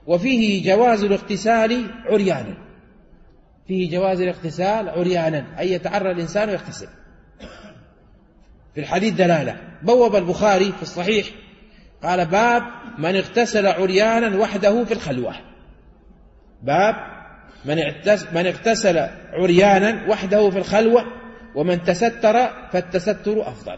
وفيه جواز الاغتسال عريانا، فيه جواز الاغتسال عريانا، أي يتعرى الإنسان ويغتسل. في الحديث دلالة. بوب البخاري في الصحيح قال: باب من اغتسل عريانا وحده في الخلوة. باب من اغتسل عريانا وحده في الخلوة، ومن تستر فالتستر أفضل.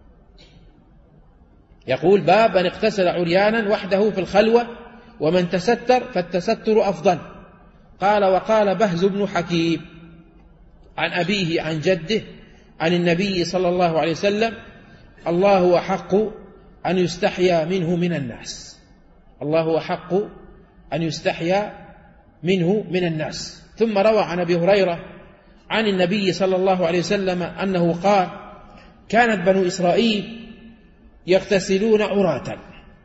يقول: باب من اغتسل عريانا وحده في الخلوة، ومن تستر فالتستر أفضل. قال: وقال بهز بن حكيم عن أبيه عن جده عن النبي صلى الله عليه وسلم: الله أحق أن يستحيا منه من الناس. الله أحق أن يستحيا منه من الناس. ثم روى عن أبي هريرة عن النبي صلى الله عليه وسلم أنه قال: كانت بنو إسرائيل يغتسلون عراة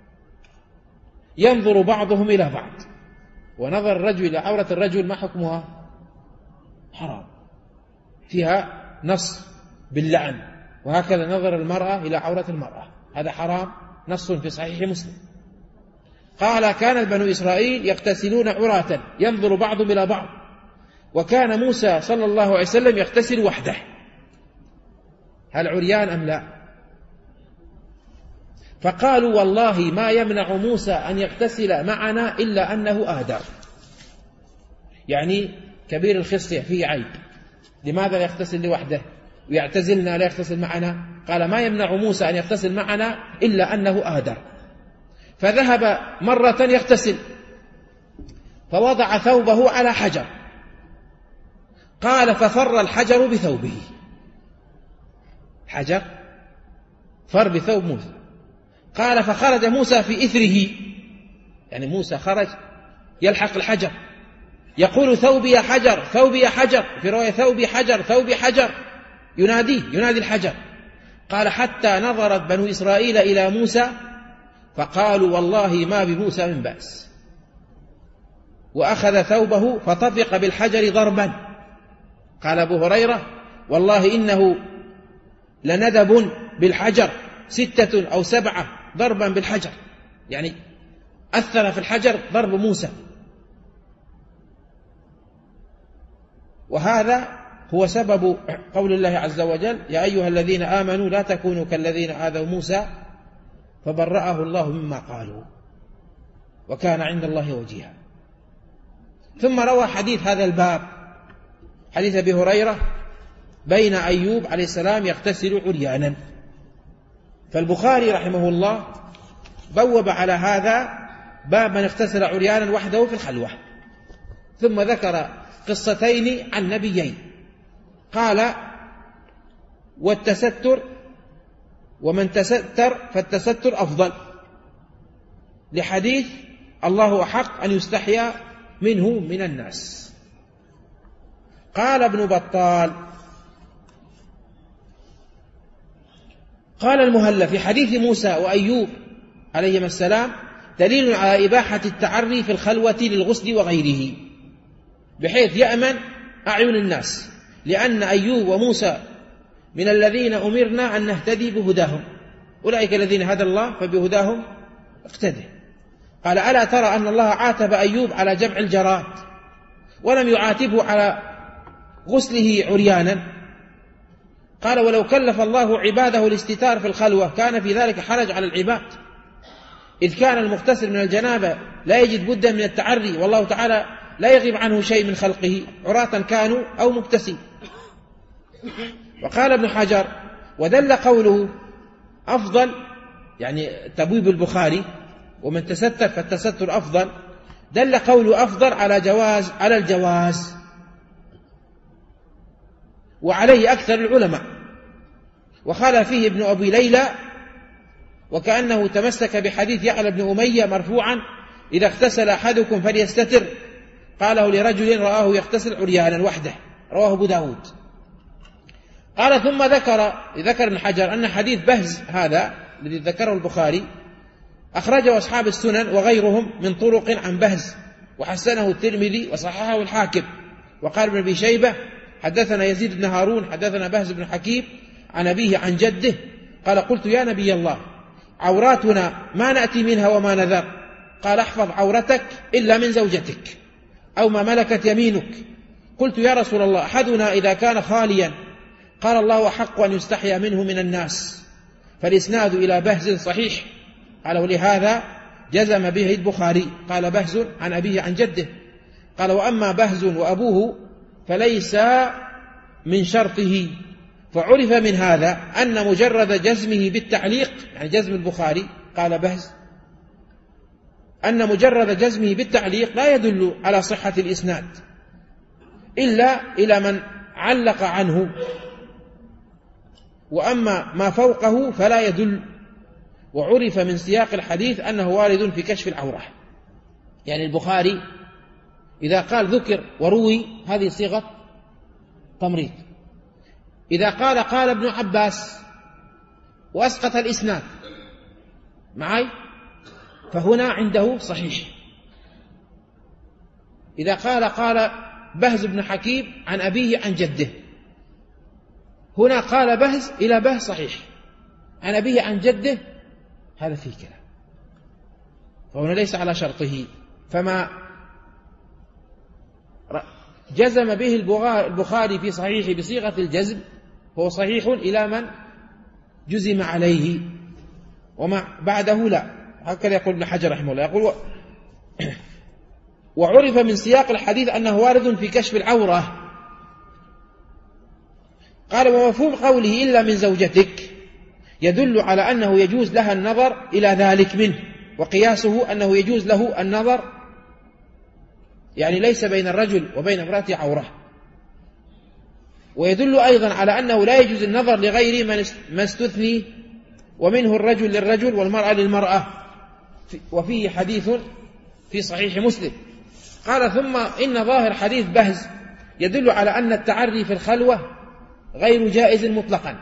ينظر بعضهم إلى بعض. ونظر الرجل إلى عورة الرجل ما حكمها؟ حرام، فيها نص باللعن. وهكذا نظر المرأة إلى عورة المرأة، هذا حرام، نص في صحيح مسلم. قال: كانت بنو إسرائيل يغتسلون عراة ينظر بعضهم إلى بعض، وكان موسى صلى الله عليه وسلم يغتسل وحده. هل عريان أم لا؟ فقالوا: والله ما يمنع موسى أن يغتسل معنا إلا أنه آدر، يعني كبير الخصية فيه عيب، لماذا لا يغتسل لوحده ويعتزلنا لا يغتسل معنا؟ قال: ما يمنع موسى أن يغتسل معنا إلا أنه آدر. فذهب مرة يغتسل فوضع ثوبه على حجر، قال: ففر الحجر بثوبه. حجر فر بثوب موسى. قال: فخرج موسى في إثره، يعني موسى خرج يلحق الحجر يقول: ثوبي يا حجر، ثوبي يا حجر، في رواية ثوبي حجر، ثوبي حجر، ينادي الحجر. قال: حتى نظرت بنو إسرائيل إلى موسى فقالوا: والله ما بموسى من بأس. وأخذ ثوبه فطفق بالحجر ضربا. قال أبو هريرة: والله إنه لندب بالحجر 6 أو 7 ضربا بالحجر، يعني أثر في الحجر ضرب موسى. وهذا هو سبب قول الله عز وجل: يا أيها الذين آمنوا لا تكونوا كالذين آذوا موسى فبرأه الله مما قالوا وكان عند الله وجيها. ثم روى حديث هذا الباب حديث أبي هريرة: بين أيوب عليه السلام يغتسل عريانا. فالبخاري رحمه الله بوب على هذا باب من اغتسل عريانا وحده في الخلوة، ثم ذكر قصتين عن نبيين. قال: والتستر، ومن تستر فالتستر أفضل، لحديث الله أحق أن يستحيا منه من الناس. قال ابن بطال: قال المهلب في حديث موسى وأيوب عليهما السلام دليل على إباحة التعري في الخلوة للغسل وغيره، بحيث يأمن أعين الناس، لأن أيوب وموسى من الذين أمرنا أن نهتدي بهداهم، أولئك الذين هدى الله فبهداهم اقتده. قال: ألا ترى أن الله عاتب أيوب على جمع الجراد ولم يعاتبه على غسله عريانا؟ قال: ولو كلف الله عباده الاستتار في الخلوة كان في ذلك حرج على العباد، إذ كان المغتسل من الجنابة لا يجد بدا من التعري، والله تعالى لا يغيب عنه شيء من خلقه عراة كانوا أو مغتسلين. وقال ابن حجر: ودل قوله أفضل، يعني تبويب البخاري ومن تستر فالتستر أفضل، دل قوله أفضل على الجواز، وعليه أكثر العلماء. وقال فيه ابن أبي ليلى: وكأنه تمسك بحديث يعلى بن أمية مرفوعا: إذا اغتسل أحدكم فليستتر، قاله لرجل رآه يغتسل عريانا وحده، رواه أبو داود. قال: ثم ذكر ابن حجر أن حديث بهز هذا الذي ذكره البخاري أخرجه أصحاب السنن وغيرهم من طرق عن بهز، وحسنه الترمذي وصححه الحاكم. وقال ابن أبي شيبة: حدثنا يزيد بن هارون حدثنا بهز بن حكيم عن أبيه عن جده قال: قلت يا نبي الله، عوراتنا ما نأتي منها وما نذر، قال احفظ عورتك إلا من زوجتك أو ما ملكت يمينك. قلت يا رسول الله أحدنا إذا كان خاليا؟ قال الله أحق أن يستحيا منه من الناس. فالإسناد إلى بهز صحيح. قال ولهذا جزم به البخاري. قال بهز عن أبيه عن جده. قال وأما بهز وأبوه فليس من شرطه. فعرف من هذا أن مجرد جزمه بالتعليق، يعني جزم البخاري قال بهز، أن مجرد جزمه بالتعليق لا يدل على صحة الإسناد إلا إلى من علق عنه، وأما ما فوقه فلا يدل. وعرف من سياق الحديث أنه وارد في كشف العورة. يعني البخاري إذا قال ذكر وروي هذه صيغة تمريض. إذا قال ابن عباس وأسقط الإسناد معي فهنا عنده صحيح. إذا قال بهز بن حكيم عن أبيه عن جده، هنا قال بهز إلى بهز صحيح، عن أبيه عن جده هذا فيه كلام، فهنا ليس على شرطه. فما جزم به البخاري في صحيحه بصيغة الجزم هو صحيح إلى من جزم عليه، وما بعده لا. هكذا يقول ابن حجر رحمه الله، يقول وعرف من سياق الحديث أنه وارد في كشف العورة. قال ومفهوم قوله إلا من زوجتك يدل على أنه يجوز لها النظر إلى ذلك منه، وقياسه أنه يجوز له النظر، يعني ليس بين الرجل وبين امرأته عورة. ويدل أيضا على أنه لا يجوز النظر لغير من استثني، ومنه الرجل للرجل والمرأة للمرأة، وفيه حديث في صحيح مسلم. قال ثم إن ظاهر حديث بهز يدل على أن التعري في الخلوة غير جائز مطلقا،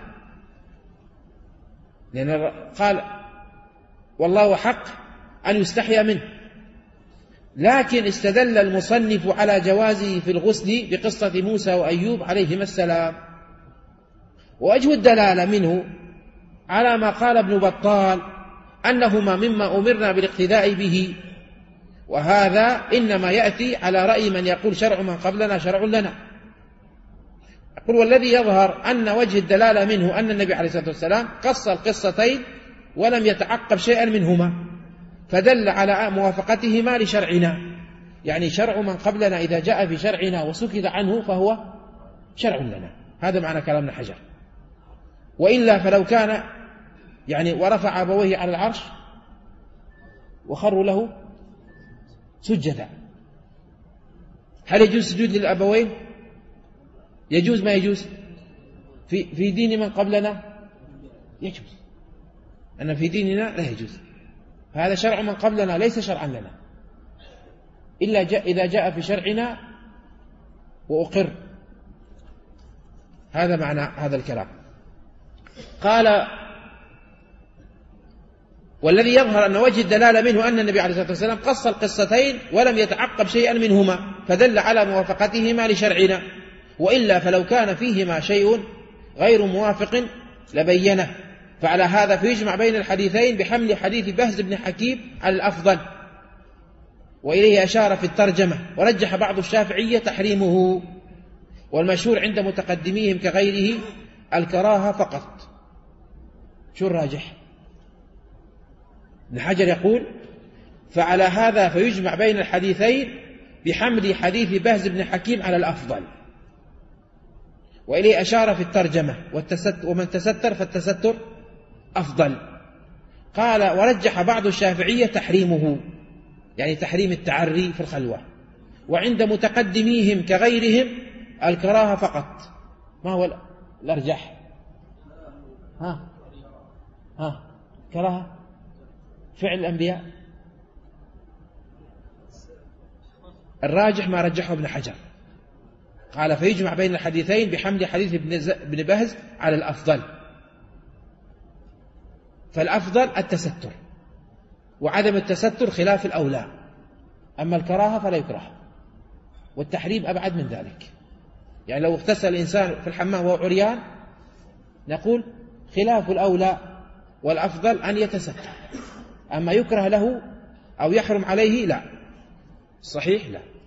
لأن قال والله حق أن يستحيا منه، لكن استدل المصنف على جوازه في الغسل بقصة موسى وأيوب عليهما السلام. ووجه الدلالة منه على ما قال ابن بطال أنهما مما أمرنا بالاقتداء به، وهذا إنما يأتي على رأي من يقول شرع من قبلنا شرع لنا. يقول والذي يظهر أن وجه الدلالة منه أن النبي عليه الصلاة والسلام قص القصتين ولم يتعقب شيئا منهما، فدل على موافقتهما لشرعنا، يعني شرع من قبلنا إذا جاء في شرعنا وسكت عنه فهو شرع لنا. هذا معنى كلام ابن حجر. وإلا فلو كان يعني ورفع أبويه على العرش وخروا له سجدا، هل يجوز سجود للأبوين؟ يجوز ما يجوز؟ في دين من قبلنا يجوز، أن في ديننا لا يجوز. فهذا شرع من قبلنا ليس شرعا لنا إلا إذا جاء في شرعنا وأقر. هذا معنى هذا الكلام. قال والذي يظهر أن وجه الدلالة منه أن النبي عليه الصلاة والسلام قص القصتين ولم يتعقب شيئا منهما، فدل على موافقتهما لشرعنا، وإلا فلو كان فيهما شيء غير موافق لبينه. فعلى هذا فيجمع بين الحديثين بحمل حديث بهز بن حكيم على الأفضل، وإليه أشار في الترجمة. ورجح بعض الشافعية تحريمه، والمشهور عند متقدميهم كغيره الكراهة فقط. شو الراجح؟ ابن حجر يقول فعلى هذا فيجمع بين الحديثين بحمل حديث بهز بن حكيم على الأفضل، وإليه أشار في الترجمة ومن تستر فالتستر أفضل. قال ورجح بعض الشافعية تحريمه، يعني تحريم التعري في الخلوة، وعند متقدميهم كغيرهم الكراهة فقط. ما هو الأرجح؟ كراهة فعل الأنبياء. الراجح ما رجحه ابن حجر، قال فيجمع بين الحديثين بحمل حديث ابن بهز على الأفضل، فالأفضل التستر، وعدم التستر خلاف الأولى. أما الكراهة فلا يكره، والتحريم أبعد من ذلك. يعني لو اغتسل الإنسان في الحمام وهو عريان نقول خلاف الأولى والأفضل أن يتستر. أما يكره له أو يحرم عليه؟ لا، صحيح لا.